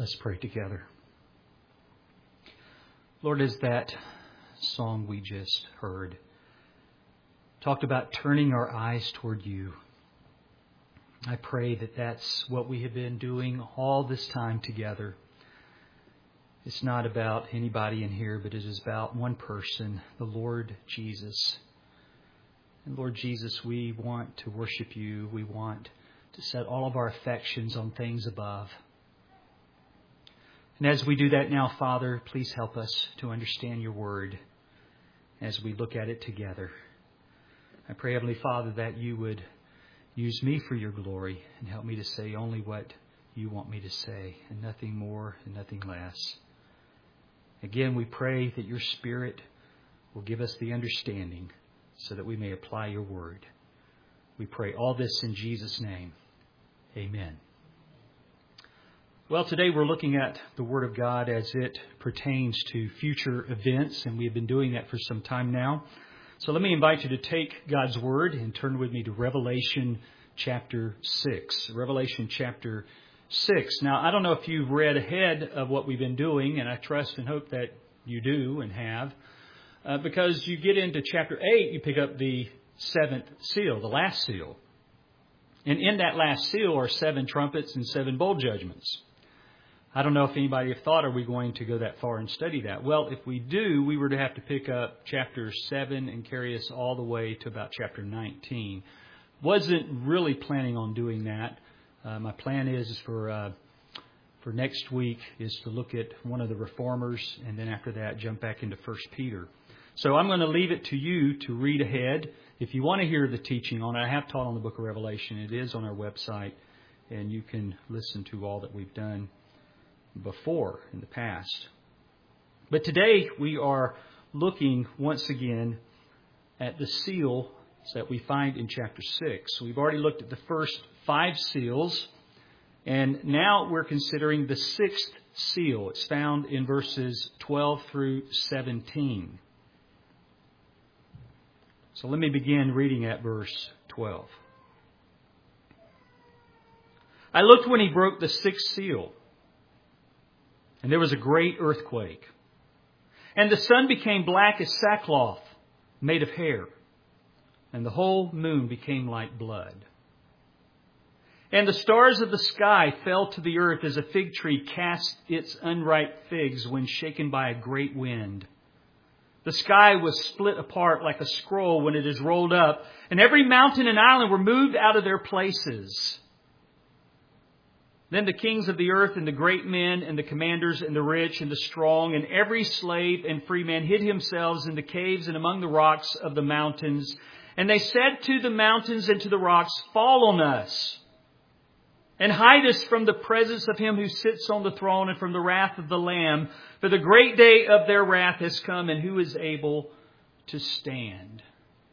Let's pray together. Lord, as that song we just heard talked about turning our eyes toward you, I pray that that's what we have been doing all this time together. It's not about anybody in here, but it is about one person, the Lord Jesus. And Lord Jesus, we want to worship you. We want to set all of our affections on things above. And as we do that now, Father, please help us to understand your word as we look at it together. I pray, Heavenly Father, that you would use me for your glory and help me to say only what you want me to say, and nothing more and nothing less. Again, we pray that your Spirit will give us the understanding so that we may apply your word. We pray all this in Jesus' name. Amen. Well, today we're looking at the Word of God as it pertains to future events, and we've been doing that for some time now. So let me invite you to take God's Word and turn with me to Revelation chapter 6. Revelation chapter 6. Now, I don't know if you've read ahead of what we've been doing, and I trust and hope that you do and have, because you get into chapter 8, you pick up the seventh seal, the last seal. And in that last seal are 7 trumpets and 7 bowl judgments. I don't know if anybody have thought, are we going to go that far and study that? Well, if we do, we were to have to pick up chapter 7 and carry us all the way to about chapter 19. Wasn't really planning on doing that. My plan is for next week is to look at one of the reformers, and then after that jump back into 1 Peter. So I'm going to leave it to you to read ahead. If you want to hear the teaching on it, I have taught on the book of Revelation. It is on our website, and you can listen to all that we've done before in the past. But today we are looking once again at the seals that we find in chapter 6. We've already looked at the first 5 seals, and now we're considering the 6th seal. It's found in verses 12 through 17. So let me begin reading at verse 12. I looked when he broke the 6th seal, and there was a great earthquake. And the sun became black as sackcloth made of hair, and the whole moon became like blood. And the stars of the sky fell to the earth as a fig tree casts its unripe figs when shaken by a great wind. The sky was split apart like a scroll when it is rolled up, and every mountain and island were moved out of their places. Then the kings of the earth and the great men and the commanders and the rich and the strong and every slave and free man hid themselves in the caves and among the rocks of the mountains. And they said to the mountains and to the rocks, fall on us and hide us from the presence of him who sits on the throne and from the wrath of the Lamb. For the great day of their wrath has come, and who is able to stand?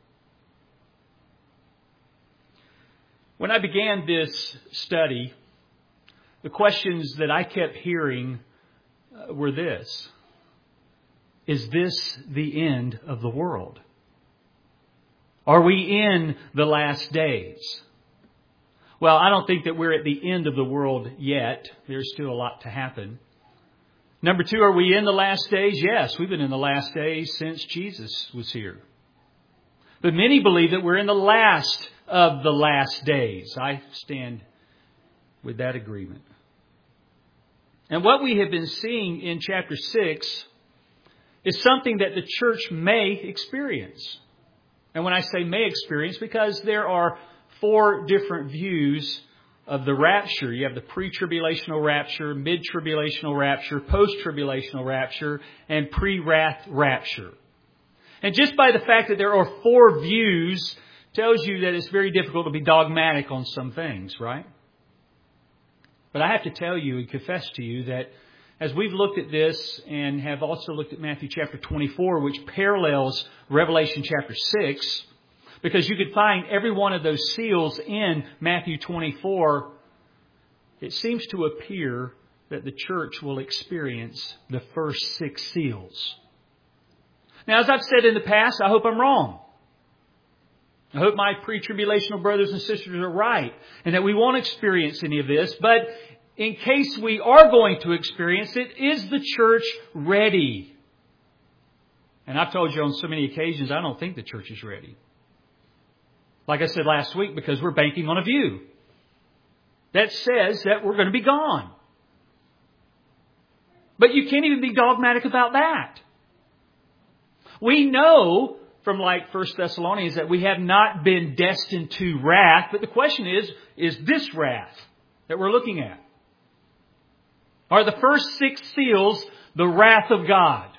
When I began this study, the questions that I kept hearing were this: is this the end of the world? Are we in the last days? Well, I don't think that we're at the end of the world yet. There's still a lot to happen. Number 2, are we in the last days? Yes, we've been in the last days since Jesus was here. But many believe that we're in the last of the last days. I stand with that agreement. And what we have been seeing in chapter 6 is something that the church may experience. And when I say may experience, because there are 4 different views of the rapture. You have the pre-tribulational rapture, mid-tribulational rapture, post-tribulational rapture, and pre-wrath rapture. And just by the fact that there are 4 views tells you that it's very difficult to be dogmatic on some things, right? But I have to tell you and confess to you that as we've looked at this and have also looked at Matthew chapter 24, which parallels Revelation chapter 6, because you could find every one of those seals in Matthew 24, it seems to appear that the church will experience the first 6 seals. Now, as I've said in the past, I hope I'm wrong. I hope my pre-tribulational brothers and sisters are right and that we won't experience any of this. But in case we are going to experience it, is the church ready? And I've told you on so many occasions, I don't think the church is ready. Like I said last week, because we're banking on a view that says that we're going to be gone. But you can't even be dogmatic about that. We know from like 1 Thessalonians that we have not been destined to wrath. But the question is this wrath that we're looking at? Are the first 6 seals the wrath of God?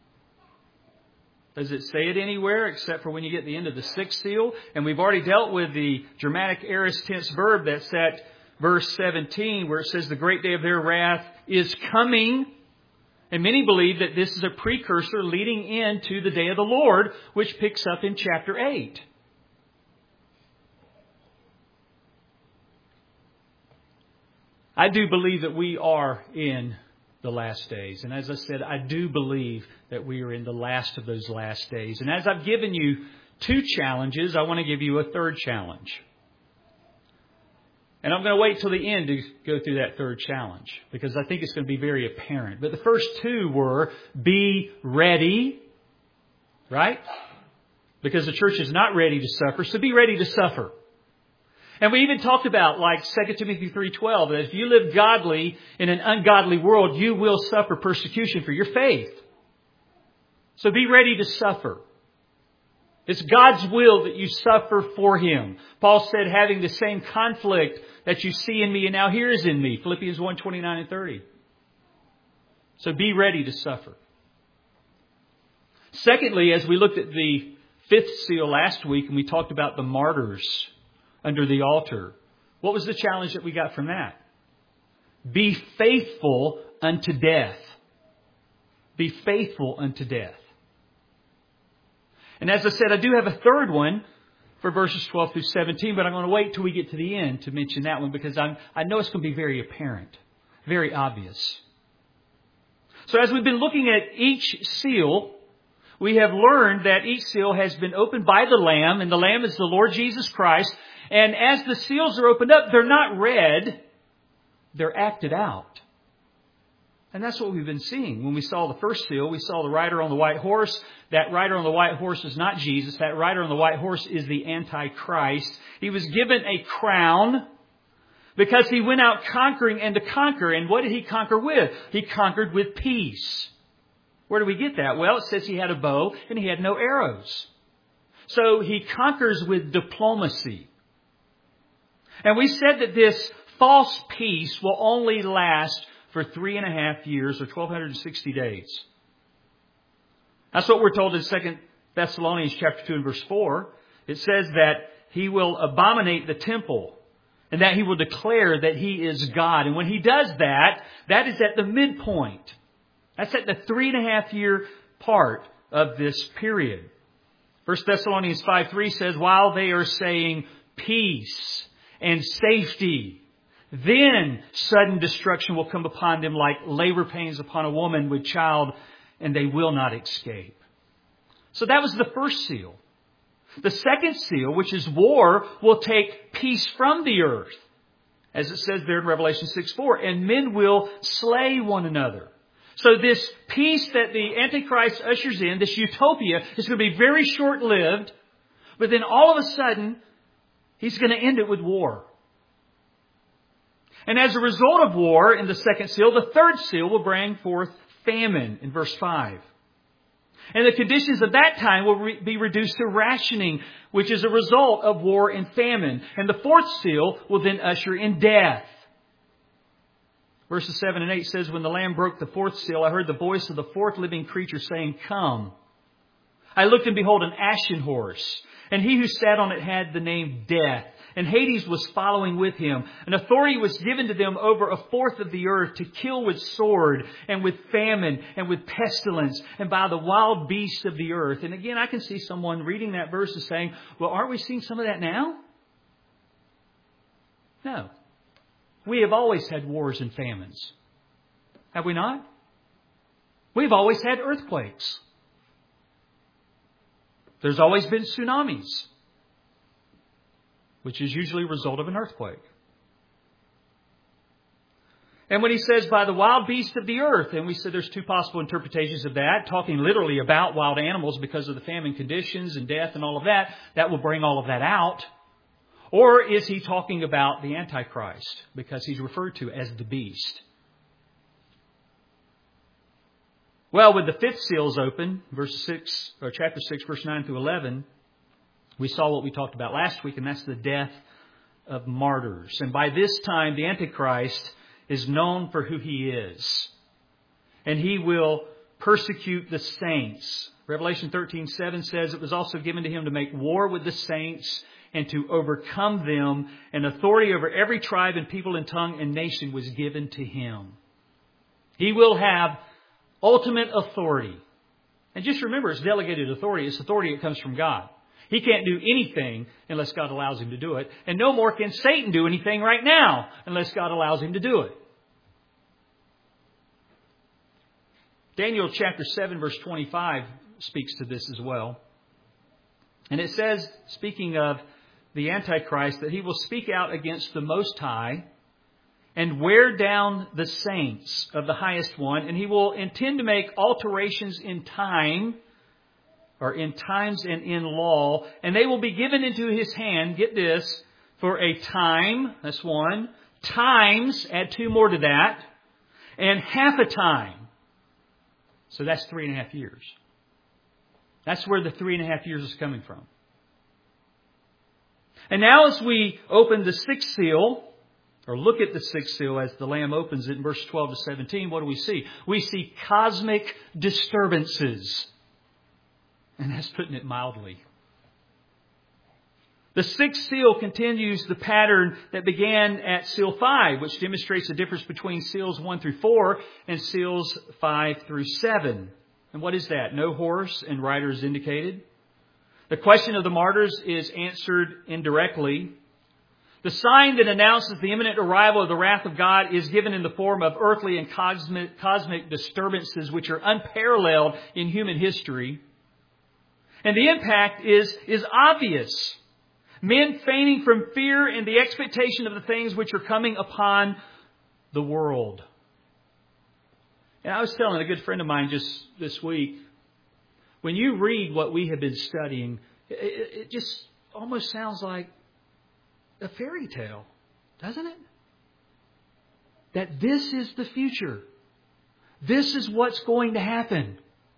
Does it say it anywhere except for when you get to the end of the 6th seal? And we've already dealt with the dramatic aorist tense verb that's at verse 17, where it says the great day of their wrath is coming. And many believe that this is a precursor leading into the day of the Lord, which picks up in chapter 8. I do believe that we are in the last days. And as I said, I do believe that we are in the last of those last days. And as I've given you 2 challenges, I want to give you a 3rd challenge. And I'm going to wait till the end to go through that 3rd challenge, because I think it's going to be very apparent. But the first 2 were, be ready, right? Because the church is not ready to suffer, so be ready to suffer. And we even talked about, like 2 Timothy 3:12, that if you live godly in an ungodly world, you will suffer persecution for your faith. So be ready to suffer. It's God's will that you suffer for Him. Paul said, having the same conflict that you see in me and now hears in me. Philippians 1:29 and 30. So be ready to suffer. Secondly, as we looked at the 5th seal last week and we talked about the martyrs under the altar, what was the challenge that we got from that? Be faithful unto death. Be faithful unto death. And as I said, I do have a 3rd one for verses 12 through 17, but I'm going to wait till we get to the end to mention that one, because I know it's going to be very apparent, very obvious. So as we've been looking at each seal, we have learned that each seal has been opened by the Lamb, and the Lamb is the Lord Jesus Christ. And as the seals are opened up, they're not read, they're acted out. And that's what we've been seeing. When we saw the first seal, we saw the rider on the white horse. That rider on the white horse is not Jesus. That rider on the white horse is the Antichrist. He was given a crown because he went out conquering and to conquer. And what did he conquer with? He conquered with peace. Where do we get that? Well, it says he had a bow and he had no arrows. So he conquers with diplomacy. And we said that this false peace will only last for 3.5 years or 1,260 days. That's what we're told in 2 Thessalonians chapter 2 and verse 4. It says that he will abominate the temple and that he will declare that he is God. And when he does that, that is at the midpoint. That's at the 3.5 year part of this period. 1 Thessalonians 5:3 says, while they are saying peace and safety, then sudden destruction will come upon them like labor pains upon a woman with child, and they will not escape. So that was the first seal. The second seal, which is war, will take peace from the earth. As it says there in Revelation 6:4, and men will slay one another. So this peace that the Antichrist ushers in, this utopia, is going to be very short-lived. But then all of a sudden, he's going to end it with war. And as a result of war in the second seal, the third seal will bring forth famine in verse 5. And the conditions of that time will be reduced to rationing, which is a result of war and famine. And the fourth seal will then usher in death. Verses 7 and 8 says, when the Lamb broke the fourth seal, I heard the voice of the fourth living creature saying, come. I looked and behold an ashen horse, and he who sat on it had the name Death. And Hades was following with him. An authority was given to them over a fourth of the earth to kill with sword and with famine and with pestilence and by the wild beasts of the earth. And again, I can see someone reading that verse and saying, well, aren't we seeing some of that now? No. We have always had wars and famines. Have we not? We've always had earthquakes. There's always been tsunamis, which is usually a result of an earthquake. And when he says by the wild beasts of the earth, and we said there's two possible interpretations of that, talking literally about wild animals because of the famine conditions and death and all of that, that will bring all of that out. Or is he talking about the Antichrist because he's referred to as the beast? Well, when the fifth seal is open, chapter 6, verse 9 through 11, we saw what we talked about last week, and that's the death of martyrs. And by this time, the Antichrist is known for who he is. And he will persecute the saints. Revelation 13:7 says it was also given to him to make war with the saints and to overcome them. And authority over every tribe and people and tongue and nation was given to him. He will have ultimate authority. And just remember, it's delegated authority. It's authority that comes from God. He can't do anything unless God allows him to do it. And no more can Satan do anything right now unless God allows him to do it. Daniel chapter 7 verse 25 speaks to this as well. And it says, speaking of the Antichrist, that he will speak out against the Most High and wear down the saints of the Highest One. And he will intend to make alterations in time, or in times and in law. And they will be given into his hand, get this, for a time, that's one, times, add two more to that, and half a time. So that's 3.5 years. That's where the 3.5 years is coming from. And now as we open the sixth seal, or look at the sixth seal as the Lamb opens it in verse 12 to 17, what do we see? We see cosmic disturbances. And that's putting it mildly. The sixth seal continues the pattern that began at seal 5, which demonstrates the difference between seals 1 through 4 and seals 5 through 7. And what is that? No horse and rider is indicated. The question of the martyrs is answered indirectly. The sign that announces the imminent arrival of the wrath of God is given in the form of earthly and cosmic disturbances which are unparalleled in human history. And the impact is obvious. Men fainting from fear and the expectation of the things which are coming upon the world. And I was telling a good friend of mine just this week, when you read what we have been studying, it just almost sounds like a fairy tale, doesn't it? That this is the future. This is what's going to happen.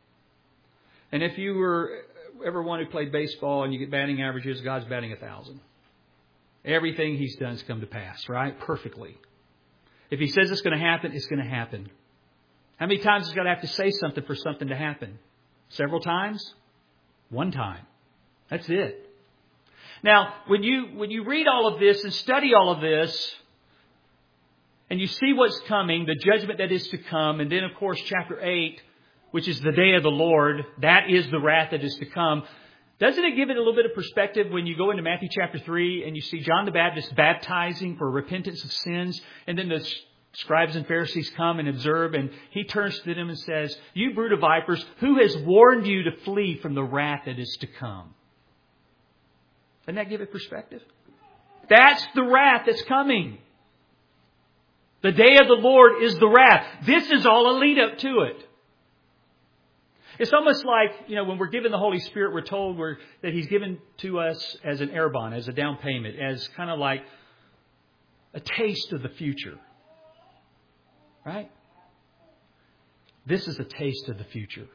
And if you were ever one who played baseball and you get batting averages, God's batting 1,000. Everything He's done has come to pass, right? Perfectly. If He says it's going to happen, it's going to happen. How many times He's got to have to say something for something to happen? Several times? One time. That's it. Now, when you read all of this and study all of this, and you see what's coming, the judgment that is to come, and then, of course, chapter 8, which is the day of the Lord, that is the wrath that is to come. Doesn't it give it a little bit of perspective when you go into Matthew chapter 3 and you see John the Baptist baptizing for repentance of sins, and then the scribes and Pharisees come and observe, and he turns to them and says, "You brood of vipers, who has warned you to flee from the wrath that is to come?" Doesn't that give it perspective? That's the wrath that's coming. The day of the Lord is the wrath. This is all a lead up to it. It's almost like, when we're given the Holy Spirit, we're told that He's given to us as an air bond, as a down payment, as kind of like a taste of the future. Right? This is a taste of the future.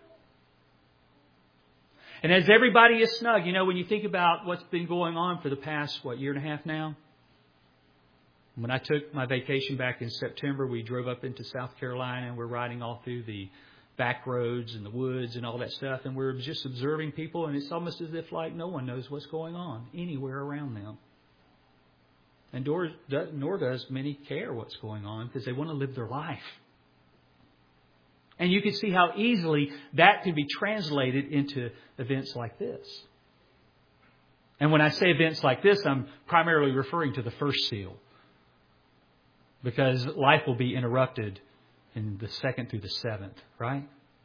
And as everybody is snug, when you think about what's been going on for the past, year and a half now? When I took my vacation back in September, we drove up into South Carolina and we're riding all through the back roads and the woods and all that stuff. And we're just observing people, and it's almost as if no one knows what's going on anywhere around them. And nor does many care what's going on because they want to live their life. And you can see how easily that can be translated into events like this. And when I say events like this, I'm primarily referring to the first seal. Because life will be interrupted in the 2nd through the 7th, right?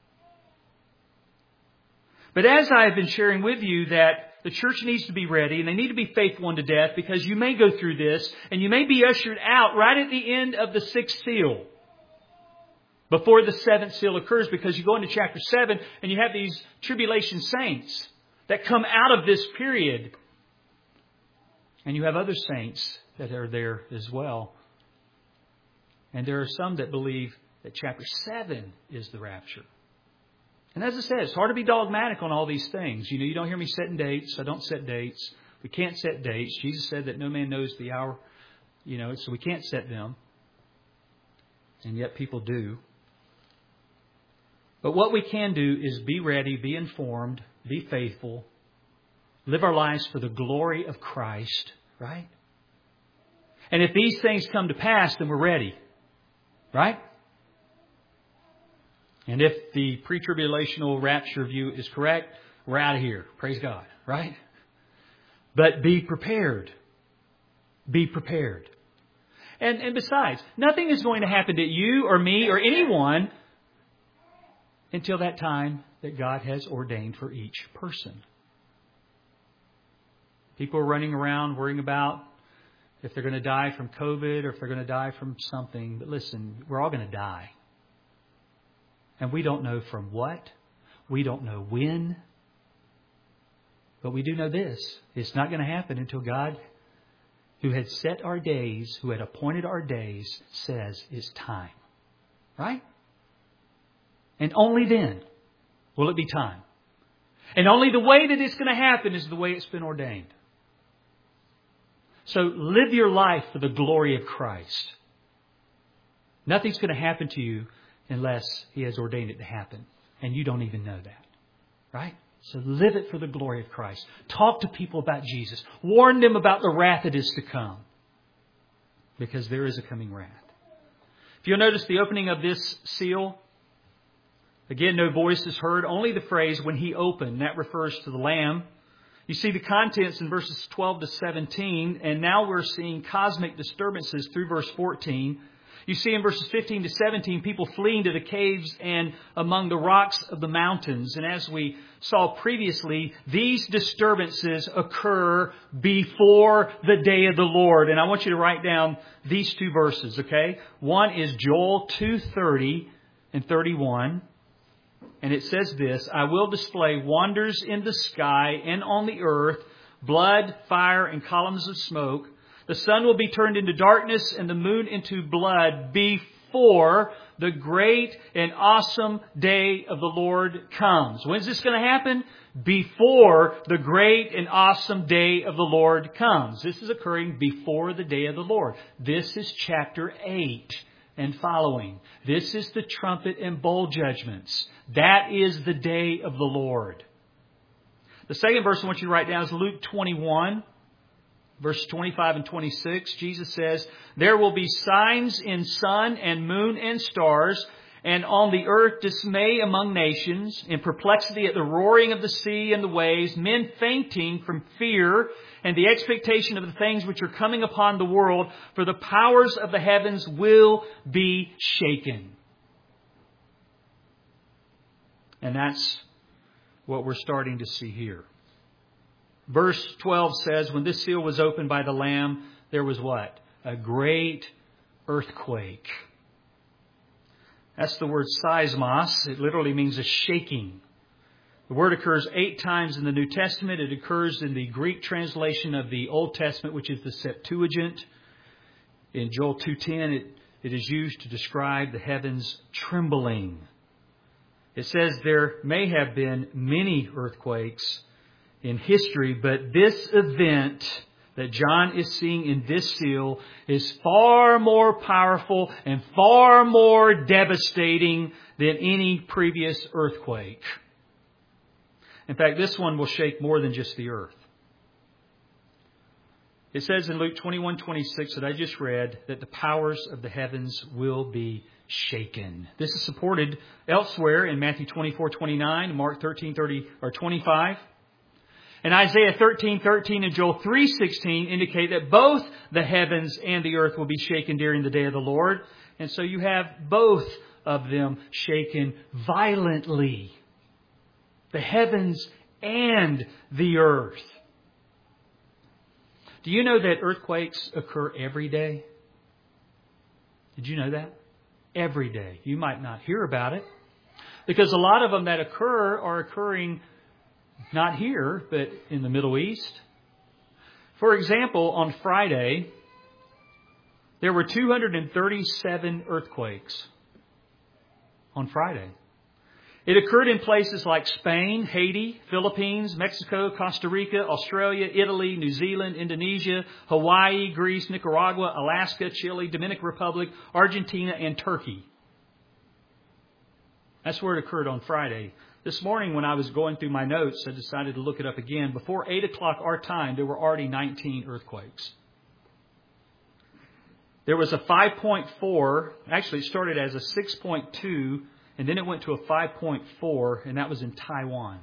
But as I have been sharing with you that the church needs to be ready and they need to be faithful unto death, because you may go through this and you may be ushered out right at the end of the 6th seal. before the seventh seal occurs, because you go into chapter 7 and you have these tribulation saints that come out of this period. And you have other saints that are there as well. And there are some that believe that chapter 7 is the rapture. And as I said, it's hard to be dogmatic on all these things. You don't hear me setting dates. I don't set dates. We can't set dates. Jesus said that no man knows the hour, so we can't set them. And yet people do. But what we can do is be ready, be informed, be faithful, live our lives for the glory of Christ, right? And if these things come to pass, then we're ready, right? And if the pre-tribulational rapture view is correct, we're out of here. Praise God, right? But be prepared. Be prepared. And besides, nothing is going to happen to you or me or anyone until that time that God has ordained for each person. People are running around worrying about if they're going to die from COVID or if they're going to die from something. But listen, we're all going to die. And we don't know from what. We don't know when. But we do know this. It's not going to happen until God, who had set our days, who had appointed our days, says it's time. Right? And only then will it be time. And only the way that it's going to happen is the way it's been ordained. So live your life for the glory of Christ. Nothing's going to happen to you unless He has ordained it to happen. And you don't even know that. Right? So live it for the glory of Christ. Talk to people about Jesus. Warn them about the wrath that is to come. Because there is a coming wrath. If you'll notice the opening of this seal, again, no voice is heard, only the phrase, when He opened. That refers to the Lamb. You see the contents in verses 12 to 17, and now we're seeing cosmic disturbances through verse 14. You see in verses 15 to 17, people fleeing to the caves and among the rocks of the mountains. And as we saw previously, these disturbances occur before the day of the Lord. And I want you to write down these two verses, okay? One is Joel 2:30 and 31. And it says this, I will display wonders in the sky and on the earth, blood, fire, and columns of smoke. The sun will be turned into darkness and the moon into blood before the great and awesome day of the Lord comes. When's this going to happen? Before the great and awesome day of the Lord comes. This is occurring before the day of the Lord. This is chapter 8. And following. This is the trumpet and bowl judgments. That is the day of the Lord. The second verse I want you to write down is Luke 21, verse 25 and 26. Jesus says, there will be signs in sun and moon and stars, and on the earth dismay among nations, in perplexity at the roaring of the sea and the waves, men fainting from fear and the expectation of the things which are coming upon the world, for the powers of the heavens will be shaken. And that's what we're starting to see here. Verse 12 says, when this seal was opened by the Lamb, there was what? A great earthquake. That's the word seismos. It literally means a shaking. The word occurs 8 times in the New Testament. It occurs in the Greek translation of the Old Testament, which is the Septuagint. In Joel 2:10, it is used to describe the heavens trembling. It says there may have been many earthquakes in history, but this event that John is seeing in this seal is far more powerful and far more devastating than any previous earthquake. In fact, this one will shake more than just the earth. It says in Luke 21:26 that I just read that the powers of the heavens will be shaken. This is supported elsewhere in Matthew 24:29, Mark 13:30 or 25. And Isaiah 13:13 and Joel 3:16 indicate that both the heavens and the earth will be shaken during the day of the Lord. And so you have both of them shaken violently. The heavens and the earth. Do you know that earthquakes occur every day? Did you know that? every day. You might not hear about it because a lot of them that occur are occurring not here, but in the Middle East. For example, on Friday, there were 237 earthquakes on Friday. It occurred in places like Spain, Haiti, Philippines, Mexico, Costa Rica, Australia, Italy, New Zealand, Indonesia, Hawaii, Greece, Nicaragua, Alaska, Chile, Dominican Republic, Argentina, and Turkey. That's where it occurred on Friday. This morning when I was going through my notes, I decided to look it up again. Before 8 o'clock our time, there were already 19 earthquakes. There was a 5.4. Actually, it started as a 6.2. And then it went to a 5.4, and that was in Taiwan.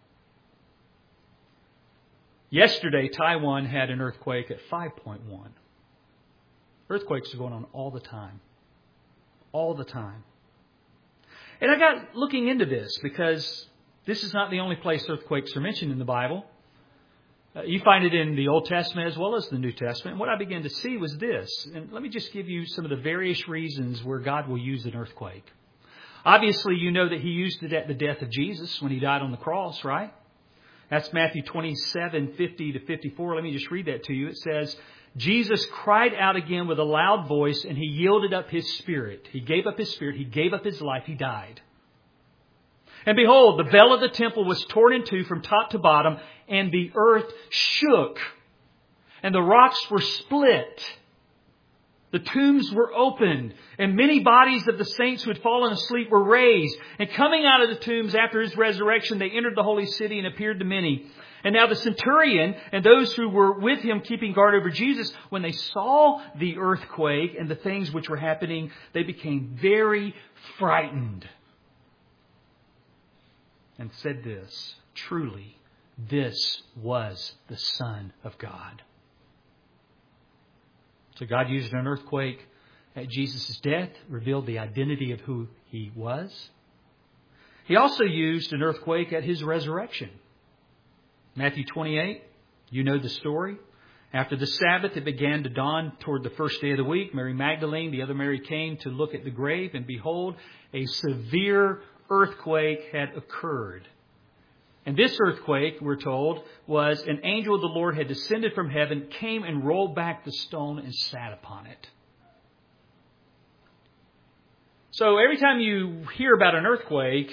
Yesterday, Taiwan had an earthquake at 5.1. Earthquakes are going on all the time. All the time. And I got looking into this because this is not the only place earthquakes are mentioned in the Bible. You find it in the Old Testament as well as the New Testament. And what I began to see was this. And let me just give you some of the various reasons where God will use an earthquake. Obviously, you know that He used it at the death of Jesus when He died on the cross, right? That's Matthew 27:50-54. Let me just read that to you. It says, Jesus cried out again with a loud voice, and He yielded up His spirit. He gave up His spirit. He gave up His life. He died. And behold, the veil of the temple was torn in two from top to bottom, and the earth shook, and the rocks were split. The tombs were opened, and many bodies of the saints who had fallen asleep were raised. And coming out of the tombs after His resurrection, they entered the holy city and appeared to many. And now the centurion and those who were with him keeping guard over Jesus, when they saw the earthquake and the things which were happening, they became very frightened. And said this, truly, this was the Son of God. So God used an earthquake at Jesus' death, revealed the identity of who He was. He also used an earthquake at His resurrection. Matthew 28, you know the story. After the Sabbath, it began to dawn toward the first day of the week. Mary Magdalene, the other Mary, came to look at the grave, and behold, a severe earthquake had occurred. And this earthquake, we're told, was an angel of the Lord had descended from heaven, came and rolled back the stone and sat upon it. So every time you hear about an earthquake,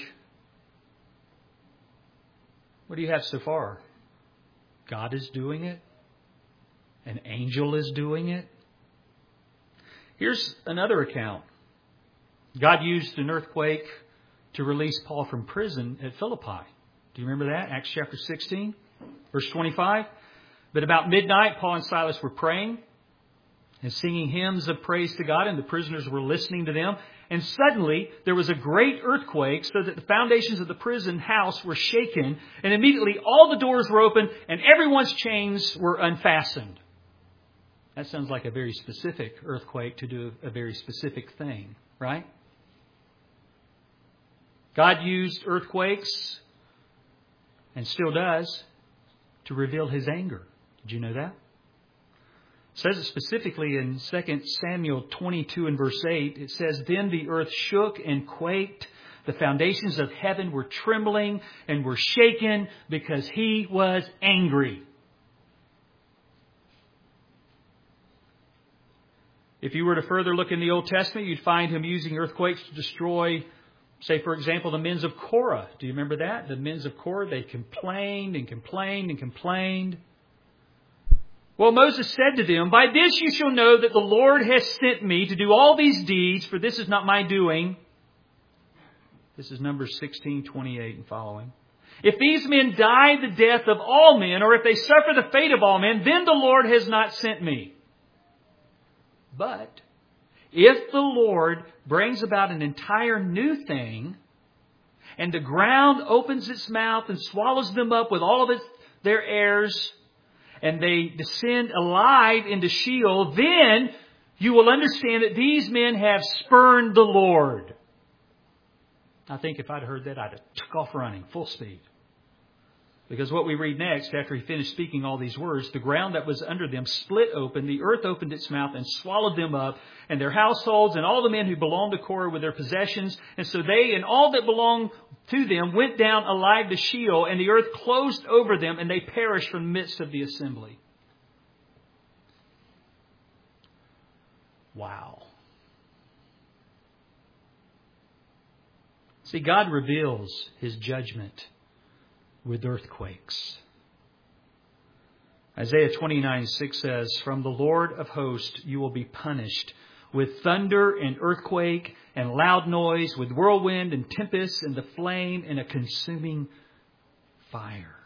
what do you have so far? God is doing it. An angel is doing it. Here's another account. God used an earthquake to release Paul from prison at Philippi. Do you remember that? Acts chapter 16, verse 25. But about midnight, Paul and Silas were praying and singing hymns of praise to God, and the prisoners were listening to them. And suddenly, there was a great earthquake, so that the foundations of the prison house were shaken, and immediately all the doors were opened, and everyone's chains were unfastened. That sounds like a very specific earthquake to do a very specific thing, right? God used earthquakes, and still does, to reveal His anger. Did you know that? It says it specifically in 2 Samuel 22 and verse 8. It says, Then the earth shook and quaked. The foundations of heaven were trembling and were shaken because He was angry. If you were to further look in the Old Testament, you'd find Him using earthquakes to destroy, say, for example, the men of Korah. Do you remember that? The men of Korah, they complained and complained and complained. Well, Moses said to them, By this you shall know that the Lord has sent me to do all these deeds, for this is not my doing. This is Numbers 16:28 and following. If these men die the death of all men, or if they suffer the fate of all men, then the Lord has not sent me. But if the Lord brings about an entire new thing, and the ground opens its mouth and swallows them up with all of their heirs, and they descend alive into Sheol, then you will understand that these men have spurned the Lord. I think if I'd heard that, I'd have took off running, full speed. Because what we read next, after he finished speaking all these words, the ground that was under them split open, the earth opened its mouth and swallowed them up, and their households and all the men who belonged to Korah with their possessions. And so they and all that belonged to them went down alive to Sheol, and the earth closed over them, and they perished from the midst of the assembly. Wow. See, God reveals His judgment with earthquakes. Isaiah 29:6 says, "From the Lord of hosts you will be punished with thunder and earthquake and loud noise, with whirlwind and tempest and the flame and a consuming fire."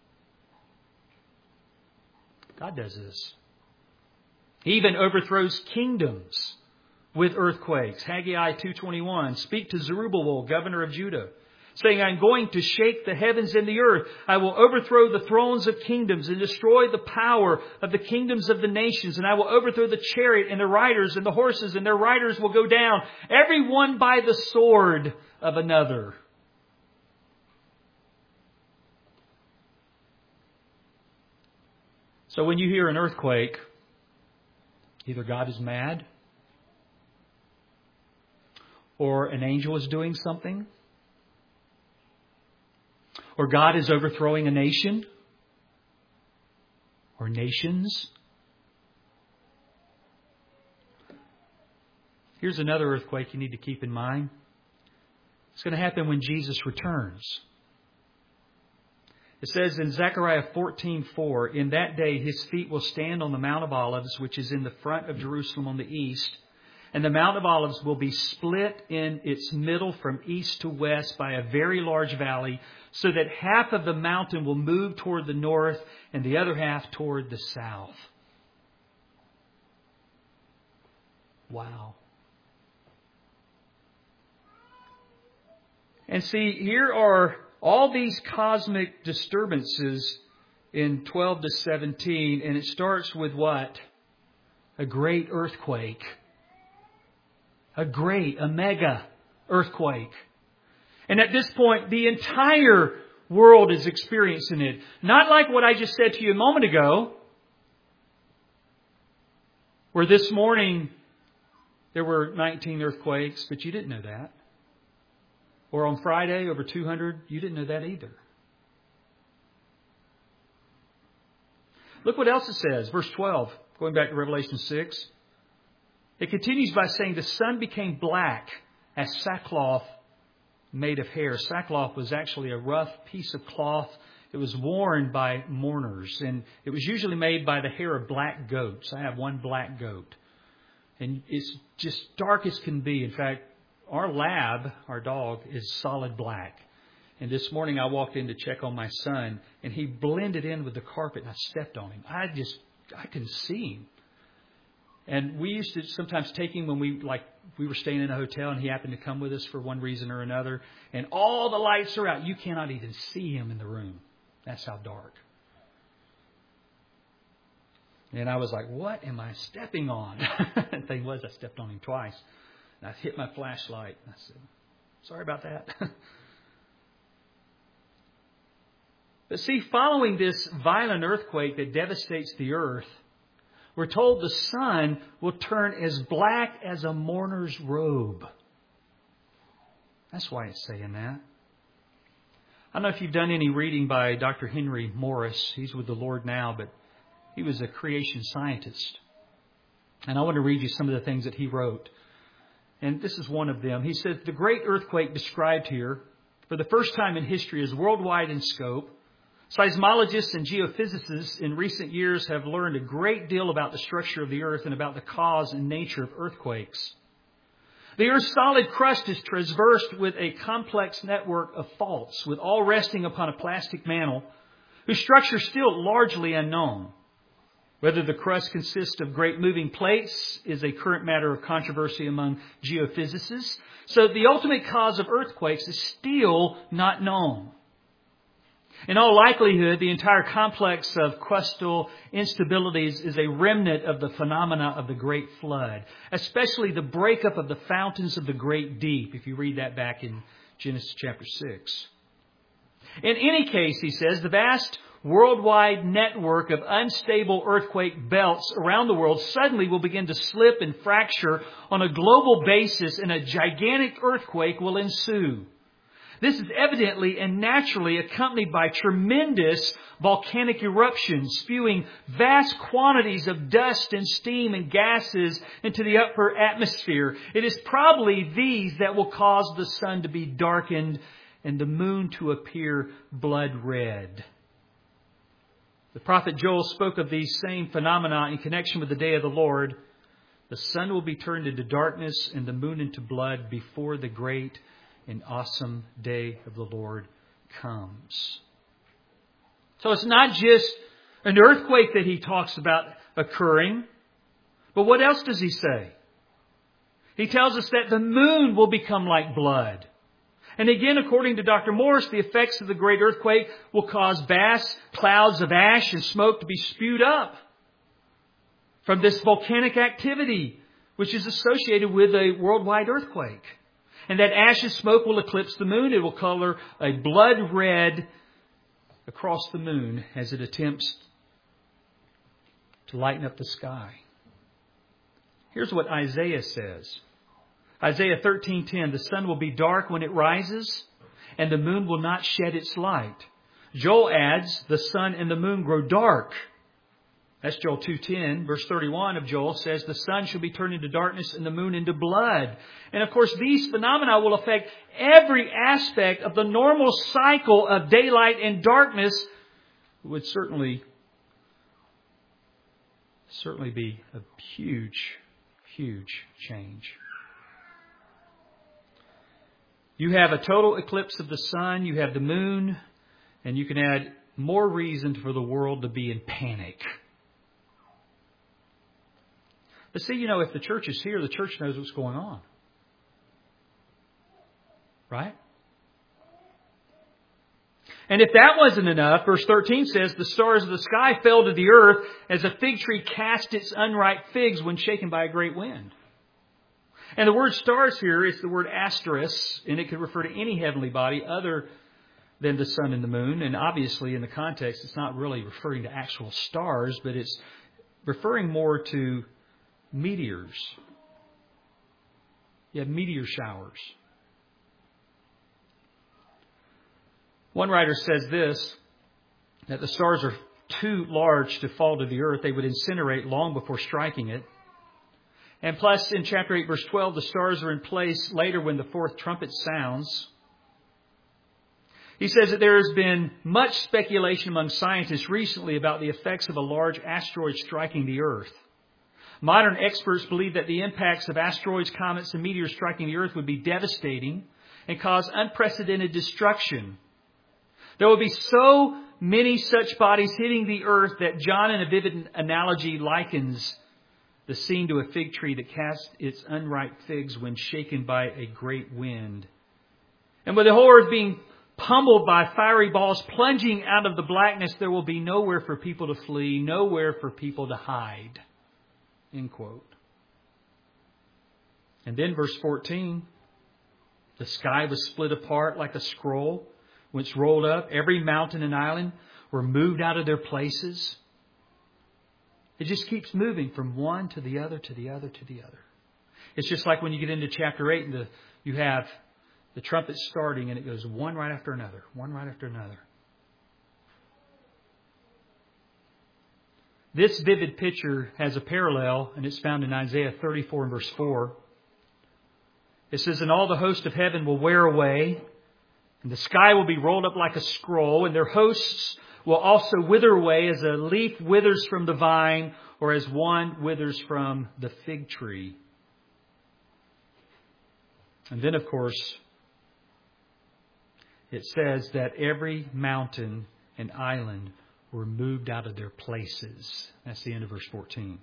God does this. He even overthrows kingdoms with earthquakes. Haggai 2:21, "Speak to Zerubbabel, governor of Judah, saying, I'm going to shake the heavens and the earth. I will overthrow the thrones of kingdoms and destroy the power of the kingdoms of the nations. And I will overthrow the chariot and the riders and the horses, and their riders will go down, every one by the sword of another." So when you hear an earthquake, either God is mad, or an angel is doing something, or God is overthrowing a nation or nations. Here's another earthquake you need to keep in mind. It's going to happen when Jesus returns. It says in Zechariah 14:4, "In that day His feet will stand on the Mount of Olives, which is in the front of Jerusalem on the east. And the Mount of Olives will be split in its middle from east to west by a very large valley, so that half of the mountain will move toward the north and the other half toward the south." Wow. And see, here are all these cosmic disturbances in 12 to 17, and it starts with what? A great earthquake. A mega earthquake. And at this point, the entire world is experiencing it. Not like what I just said to you a moment ago, where this morning there were 19 earthquakes, but you didn't know that. Or on Friday, over 200, you didn't know that either. Look what else it says. Verse 12, going back to Revelation 6. It continues by saying, "The sun became black as sackcloth made of hair." Sackcloth was actually a rough piece of cloth. It was worn by mourners, and it was usually made by the hair of black goats. I have one black goat, and it's just dark as can be. In fact, our lab, our dog, is solid black. And this morning I walked in to check on my son, and he blended in with the carpet, and I stepped on him. I couldn't see him. And we used to sometimes take him when we were staying in a hotel and he happened to come with us for one reason or another. And all the lights are out. You cannot even see him in the room. That's how dark. And I was like, what am I stepping on? The thing was, I stepped on him twice. And I hit my flashlight. And I said, sorry about that. But see, following this violent earthquake that devastates the earth, we're told the sun will turn as black as a mourner's robe. That's why it's saying that. I don't know if you've done any reading by Dr. Henry Morris. He's with the Lord now, but he was a creation scientist. And I want to read you some of the things that he wrote. And this is one of them. He says, the great earthquake described here, for the first time in history, is worldwide in scope. Seismologists and geophysicists in recent years have learned a great deal about the structure of the earth and about the cause and nature of earthquakes. The Earth's solid crust is traversed with a complex network of faults, with all resting upon a plastic mantle, whose structure is still largely unknown. Whether the crust consists of great moving plates is a current matter of controversy among geophysicists. So the ultimate cause of earthquakes is still not known. In all likelihood, the entire complex of crustal instabilities is a remnant of the phenomena of the Great Flood, especially the breakup of the fountains of the great deep, if you read that back in Genesis chapter 6. In any case, he says, the vast worldwide network of unstable earthquake belts around the world suddenly will begin to slip and fracture on a global basis, and a gigantic earthquake will ensue. This is evidently and naturally accompanied by tremendous volcanic eruptions, spewing vast quantities of dust and steam and gases into the upper atmosphere. It is probably these that will cause the sun to be darkened and the moon to appear blood red. The prophet Joel spoke of these same phenomena in connection with the day of the Lord. The sun will be turned into darkness and the moon into blood before the great and awesome day of the Lord comes. So it's not just an earthquake that he talks about occurring, but what else does he say? He tells us that the moon will become like blood. And again, according to Dr. Morris, the effects of the great earthquake will cause vast clouds of ash and smoke to be spewed up from this volcanic activity, which is associated with a worldwide earthquake. And that ash and smoke will eclipse the moon. It will color a blood red across the moon as it attempts to lighten up the sky. Here's what Isaiah says. Isaiah 13:10, the sun will be dark when it rises, and the moon will not shed its light. Joel adds, the sun and the moon grow dark. That's Joel 2:10. Verse 31 of Joel says, the sun shall be turned into darkness and the moon into blood. And of course, these phenomena will affect every aspect of the normal cycle of daylight and darkness. It would certainly be a huge, huge change. You have a total eclipse of the sun, you have the moon, and you can add more reason for the world to be in panic. But see, if the church is here, the church knows what's going on. Right? And if that wasn't enough, verse 13 says, the stars of the sky fell to the earth as a fig tree cast its unripe figs when shaken by a great wind. And the word stars here is the word asteros, and it could refer to any heavenly body other than the sun and the moon. And obviously, in the context, it's not really referring to actual stars, but it's referring more to meteors. You have meteor showers. One writer says this, that the stars are too large to fall to the earth. They would incinerate long before striking it. And plus, in chapter 8, verse 12, the stars are in place later when the fourth trumpet sounds. He says that there has been much speculation among scientists recently about the effects of a large asteroid striking the earth. Modern experts believe that the impacts of asteroids, comets, and meteors striking the earth would be devastating and cause unprecedented destruction. There will be so many such bodies hitting the earth that John, in a vivid analogy, likens the scene to a fig tree that casts its unripe figs when shaken by a great wind. And with the whole earth being pummeled by fiery balls plunging out of the blackness, there will be nowhere for people to flee, nowhere for people to hide. End quote. And then verse 14, the sky was split apart like a scroll. When it's rolled up, every mountain and island were moved out of their places. It just keeps moving from one to the other, to the other, to the other. It's just like when you get into chapter 8 and you have the trumpet starting and it goes one right after another, one right after another. This vivid picture has a parallel, and it's found in Isaiah 34 and verse 4. It says, and all the host of heaven will wear away, and the sky will be rolled up like a scroll, and their hosts will also wither away as a leaf withers from the vine, or as one withers from the fig tree. And then, of course, it says that every mountain and island were moved out of their places. That's the end of verse 14.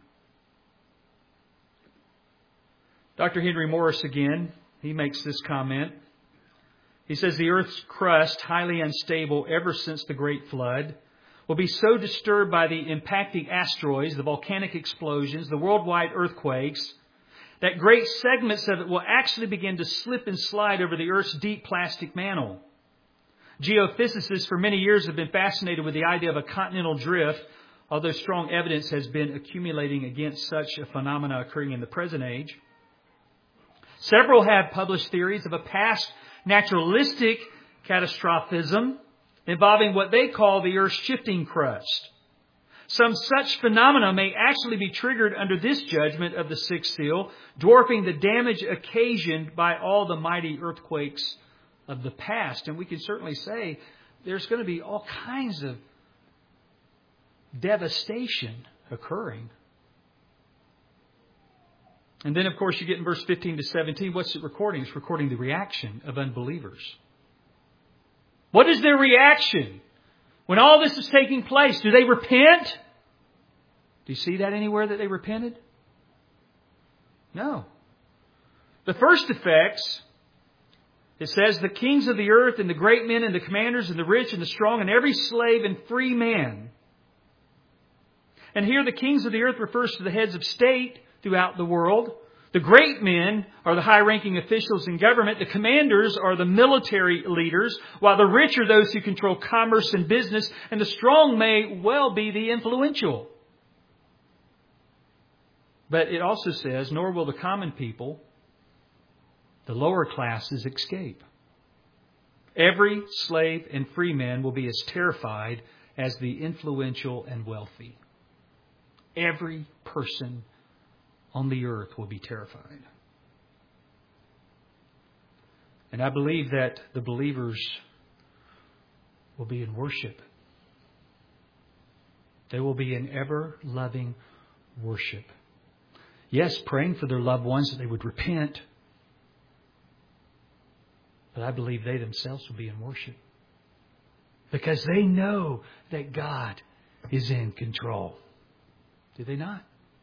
Dr. Henry Morris again, he makes this comment. He says the earth's crust, highly unstable ever since the Great Flood, will be so disturbed by the impacting asteroids, the volcanic explosions, the worldwide earthquakes, that great segments of it will actually begin to slip and slide over the earth's deep plastic mantle. Geophysicists for many years have been fascinated with the idea of a continental drift, although strong evidence has been accumulating against such a phenomena occurring in the present age. Several have published theories of a past naturalistic catastrophism involving what they call the Earth's shifting crust. Some such phenomena may actually be triggered under this judgment of the sixth seal, dwarfing the damage occasioned by all the mighty earthquakes of the past. And we can certainly say there's going to be all kinds of devastation occurring. And then, of course, you get in verse 15 to 17. What's it recording? It's recording the reaction of unbelievers. What is their reaction? When all this is taking place, do they repent? Do you see that anywhere that they repented? No. The first effects, it says, the kings of the earth and the great men and the commanders and the rich and the strong and every slave and free man. And here the kings of the earth refers to the heads of state throughout the world. The great men are the high-ranking officials in government. The commanders are the military leaders, while the rich are those who control commerce and business, and the strong may well be the influential. But it also says, nor will the common people, the lower classes, escape. Every slave and free man will be as terrified as the influential and wealthy. Every person on the earth will be terrified. And I believe that the believers will be in worship. They will be in ever-loving worship. Yes, praying for their loved ones that they would repent. But I believe they themselves will be in worship. Because they know that God is in control. Do they not?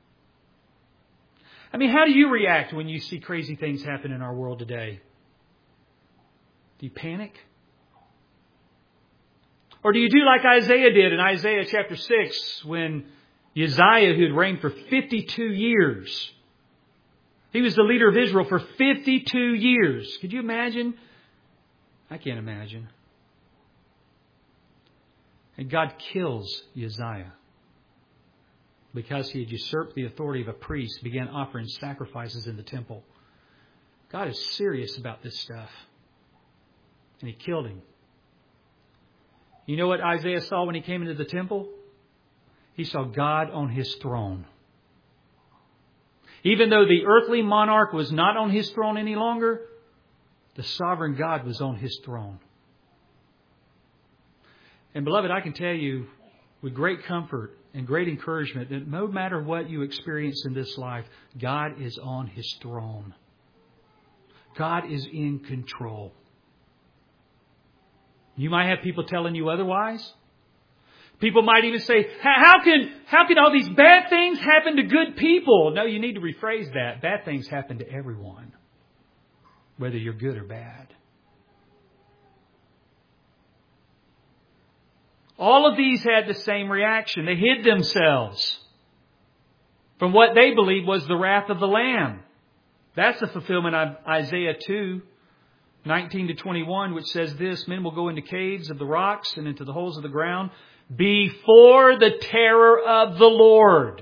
I mean, how do you react when you see crazy things happen in our world today? Do you panic? Or do you do like Isaiah did in Isaiah chapter 6 when Uzziah, who had reigned for 52 years, he was the leader of Israel for 52 years. Could you imagine? I can't imagine. And God kills Uzziah because he had usurped the authority of a priest, began offering sacrifices in the temple. God is serious about this stuff. And he killed him. You know what Isaiah saw when he came into the temple? He saw God on His throne. Even though the earthly monarch was not on His throne any longer, the sovereign God was on His throne. And beloved, I can tell you with great comfort and great encouragement that no matter what you experience in this life, God is on His throne. God is in control. You might have people telling you otherwise. People might even say, how can all these bad things happen to good people? No, you need to rephrase that. Bad things happen to everyone, whether you're good or bad. All of these had the same reaction. They hid themselves from what they believed was the wrath of the Lamb. That's the fulfillment of Isaiah 2, 19 to 21, which says this: men will go into caves of the rocks and into the holes of the ground before the terror of the Lord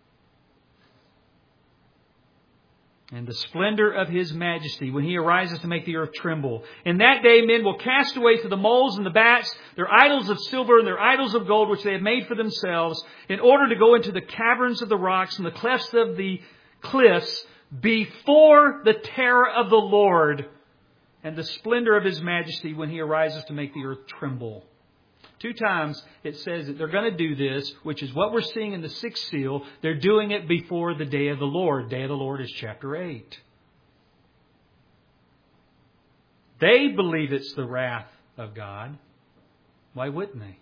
and the splendor of His majesty when He arises to make the earth tremble. In that day men will cast away to the moles and the bats their idols of silver and their idols of gold which they have made for themselves, in order to go into the caverns of the rocks and the clefts of the cliffs before the terror of the Lord and the splendor of His majesty when He arises to make the earth tremble. 2 times it says that they're going to do this, which is what we're seeing in the 6th seal. They're doing it before the day of the Lord. Day of the Lord is chapter 8. They believe it's the wrath of God. Why wouldn't they?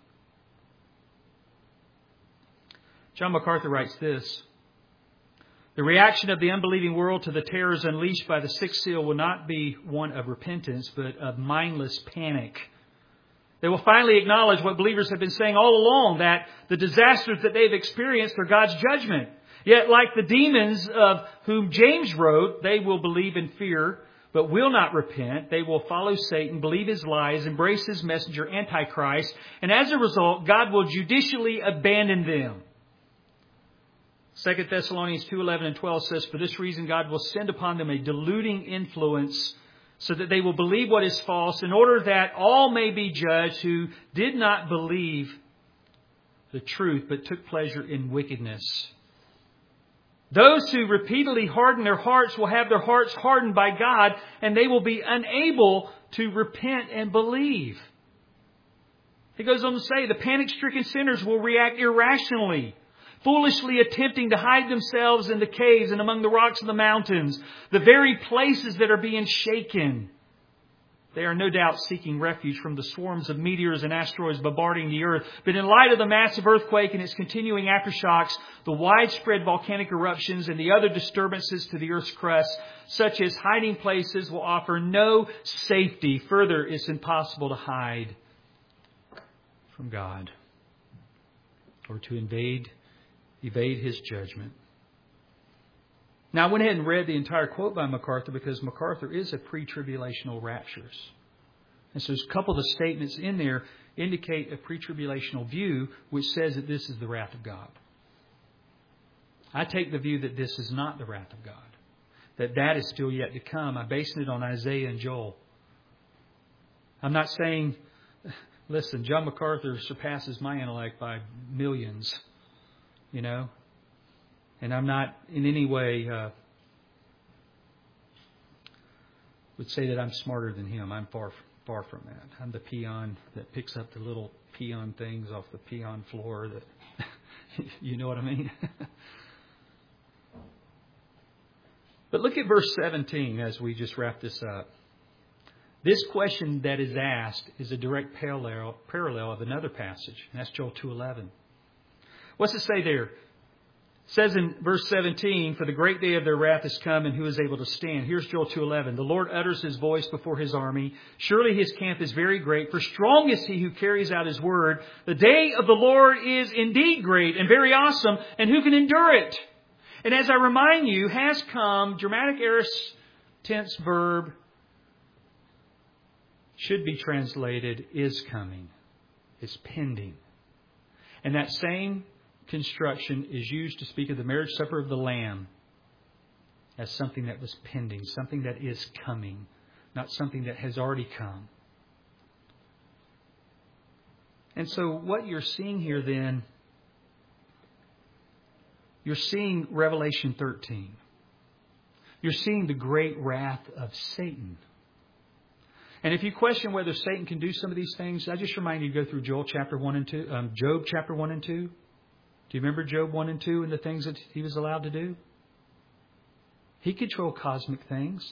John MacArthur writes this: the reaction of the unbelieving world to the terrors unleashed by the 6th seal will not be one of repentance, but of mindless panic. They will finally acknowledge what believers have been saying all along, that the disasters that they've experienced are God's judgment. Yet, like the demons of whom James wrote, they will believe in fear but will not repent. They will follow Satan, believe his lies, embrace his messenger, Antichrist, and as a result, God will judicially abandon them. 2 Thessalonians 2:11 and 12 says, "For this reason God will send upon them a deluding influence, so that they will believe what is false, in order that all may be judged who did not believe the truth, but took pleasure in wickedness." Those who repeatedly harden their hearts will have their hearts hardened by God, and they will be unable to repent and believe. He goes on to say, the panic-stricken sinners will react irrationally, foolishly attempting to hide themselves in the caves and among the rocks of the mountains, the very places that are being shaken. They are no doubt seeking refuge from the swarms of meteors and asteroids bombarding the earth. But in light of the massive earthquake and its continuing aftershocks, the widespread volcanic eruptions and the other disturbances to the earth's crust, such as hiding places, will offer no safety. Further, it's impossible to hide from God or to evade His judgment. Now, I went ahead and read the entire quote by MacArthur because MacArthur is a pre-tribulational rapturist. And so there's a couple of the statements in there indicate a pre-tribulational view which says that this is the wrath of God. I take the view that this is not the wrath of God, that is still yet to come. I'm basing it on Isaiah and Joel. I'm not saying, listen, John MacArthur surpasses my intellect by millions, you know. And I'm not in any way would say that I'm smarter than him. I'm far from that. I'm the peon that picks up the little peon things off the peon floor. That you know what I mean? But look at verse 17 as we just wrap this up. This question that is asked is a direct parallel of another passage. And that's Joel 2:11. What's it say there? It says in verse 17, "For the great day of their wrath is come, and who is able to stand?" Here's Joel 2:11. "The Lord utters His voice before His army. Surely His camp is very great, for strong is He who carries out His word. The day of the Lord is indeed great and very awesome, and who can endure it?" And as I remind you, has come, dramatic aorist tense verb, should be translated is coming, is pending. And that same construction is used to speak of the marriage supper of the Lamb as something that was pending, something that is coming, not something that has already come. And so what you're seeing here then, you're seeing Revelation 13. You're seeing the great wrath of Satan. And if you question whether Satan can do some of these things, I just remind you to go through Job chapter 1 and 2. Do you remember Job 1 and 2 and the things that he was allowed to do? He controlled cosmic things.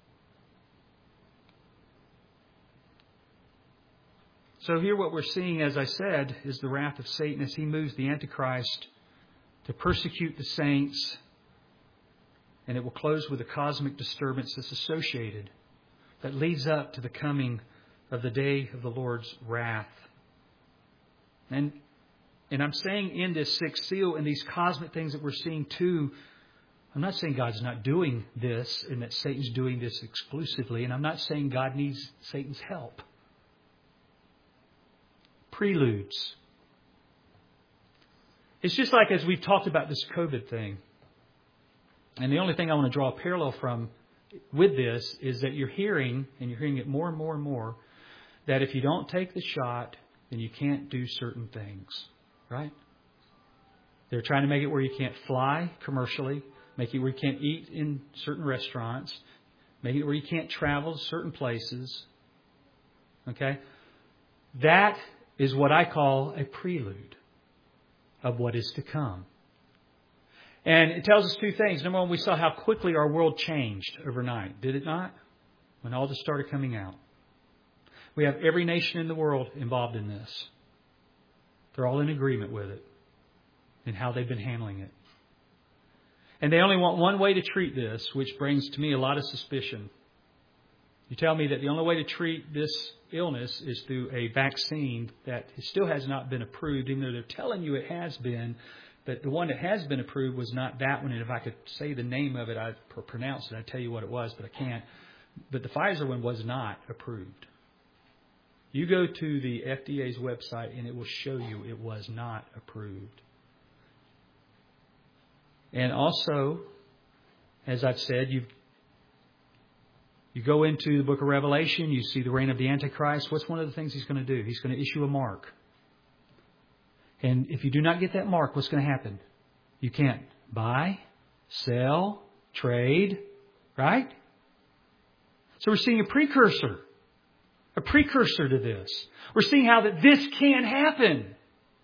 So here what we're seeing, as I said, is the wrath of Satan as he moves the Antichrist to persecute the saints. And it will close with a cosmic disturbance that's associated, that leads up to the coming of the day of the Lord's wrath. And I'm saying in this sixth seal and these cosmic things that we're seeing too, I'm not saying God's not doing this and that Satan's doing this exclusively. And I'm not saying God needs Satan's help. Preludes. It's just like as we've talked about this COVID thing. And the only thing I want to draw a parallel from with this is that you're hearing, and you're hearing it more and more and more, that if you don't take the shot, then you can't do certain things. Right? They're trying to make it where you can't fly commercially, make it where you can't eat in certain restaurants, make it where you can't travel to certain places. Okay? That is what I call a prelude of what is to come. And it tells us two things. Number one, we saw how quickly our world changed overnight. Did it not? When all this started coming out. We have every nation in the world involved in this. They're all in agreement with it and how they've been handling it. And they only want one way to treat this, which brings to me a lot of suspicion. You tell me that the only way to treat this illness is through a vaccine that still has not been approved, even though they're telling you it has been. But the one that has been approved was not that one. And if I could say the name of it, I'd pronounce it, I'd tell you what it was, but I can't. But the Pfizer one was not approved. You go to the FDA's website and it will show you it was not approved. And also, as I've said, you go into the book of Revelation, you see the reign of the Antichrist. What's one of the things he's going to do? He's going to issue a mark. And if you do not get that mark, what's going to happen? You can't buy, sell, trade, right? So we're seeing a precursor to this. We're seeing how that this can happen.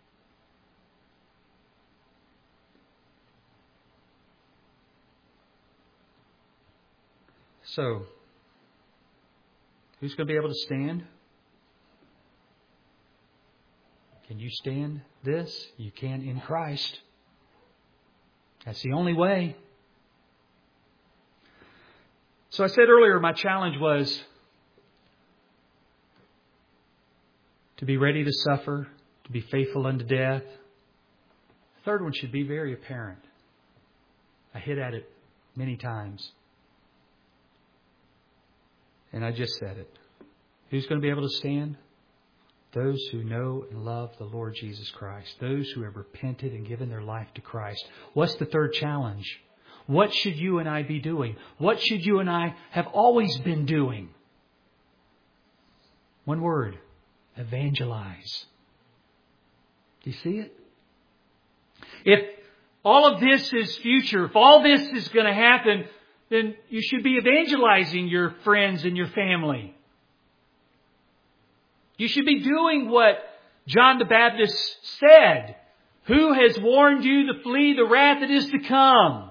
So, who's going to be able to stand? Can you stand this? You can in Christ. That's the only way. So I said earlier, my challenge was to be ready to suffer, to be faithful unto death. The third one should be very apparent. I hit at it many times. And I just said it. Who's going to be able to stand? Those who know and love the Lord Jesus Christ. Those who have repented and given their life to Christ. What's the third challenge? What should you and I be doing? What should you and I have always been doing? One word. Evangelize. Do you see it? If all of this is future, if all this is going to happen, then you should be evangelizing your friends and your family. You should be doing what John the Baptist said. Who has warned you to flee the wrath that is to come?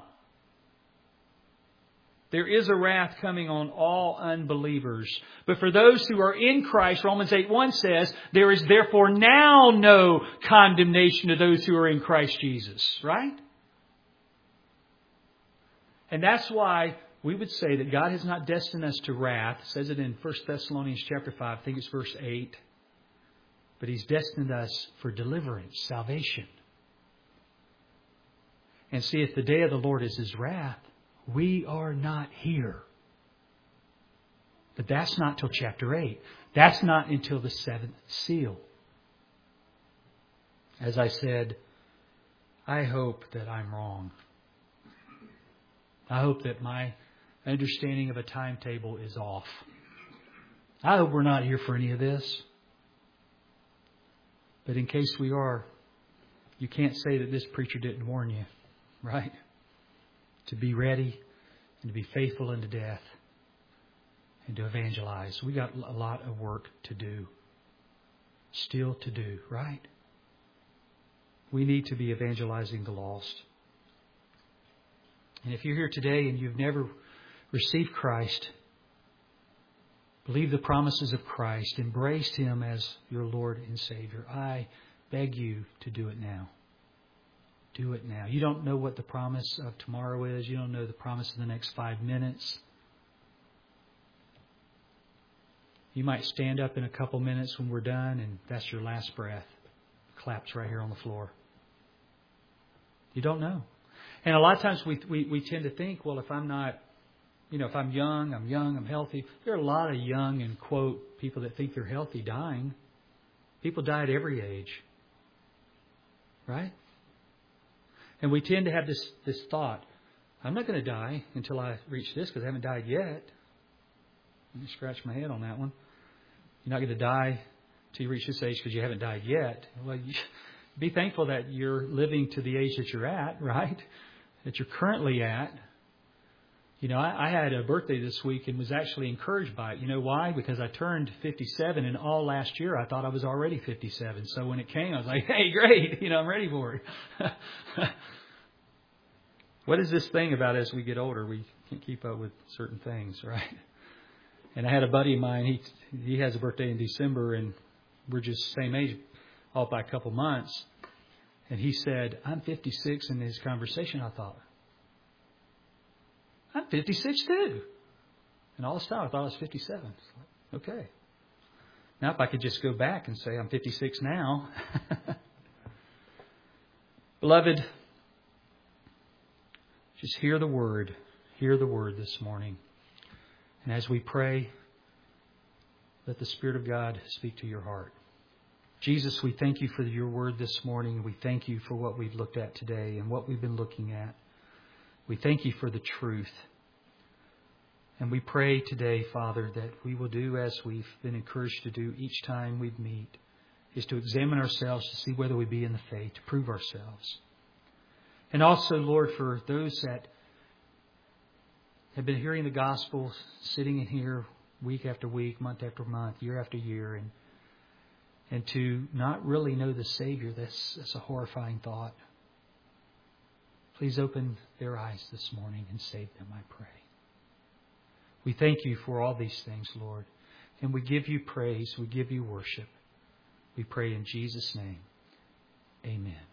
There is a wrath coming on all unbelievers. But for those who are in Christ, Romans 8:1 says, there is therefore now no condemnation to those who are in Christ Jesus. Right? And that's why we would say that God has not destined us to wrath. It says it in 1 Thessalonians chapter 5, I think it's verse 8. But He's destined us for deliverance, salvation. And see, if the day of the Lord is His wrath, we are not here. But that's not till chapter 8. That's not until the seventh seal. As I said, I hope that I'm wrong. I hope that my understanding of a timetable is off. I hope we're not here for any of this. But in case we are, you can't say that this preacher didn't warn you, right? To be ready and to be faithful unto death and to evangelize. We got a lot of work to do. Still to do, right? We need to be evangelizing the lost. And if you're here today and you've never received Christ, believe the promises of Christ, embraced Him as your Lord and Savior, I beg you to do it now. Do it now. You don't know what the promise of tomorrow is. You don't know the promise of the next 5 minutes. You might stand up in a couple minutes when we're done and that's your last breath. Claps right here on the floor. You don't know. And a lot of times we tend to think, well, if I'm not, if I'm young, I'm healthy. There are a lot of young and, quote, people that think they're healthy dying. People die at every age. Right? And we tend to have this thought, I'm not going to die until I reach this because I haven't died yet. Let me scratch my head on that one. You're not going to die until you reach this age because you haven't died yet. Well, be thankful that you're living to the age that you're at, right? That you're currently at. I had a birthday this week and was actually encouraged by it. You know why? Because I turned 57 and all last year I thought I was already 57. So when it came, I was like, hey, great. I'm ready for it. What is this thing about as we get older? We can't keep up with certain things, right? And I had a buddy of mine. He has a birthday in December and we're just same age, all by a couple months. And he said, I'm 56 in his conversation. I thought, I'm 56 too. And all this time I thought I was 57. Okay. Now if I could just go back and say I'm 56 now. Beloved, just hear the word. Hear the word this morning. And as we pray, let the Spirit of God speak to your heart. Jesus, we thank you for your word this morning. We thank you for what we've looked at today and what we've been looking at. We thank you for the truth. And we pray today, Father, that we will do as we've been encouraged to do each time we meet, is to examine ourselves to see whether we be in the faith, to prove ourselves. And also, Lord, for those that have been hearing the gospel, sitting in here week after week, month after month, year after year, and to not really know the Savior, that's a horrifying thought. Please open their eyes this morning and save them, I pray. We thank you for all these things, Lord. And we give you praise. We give you worship. We pray in Jesus' name. Amen.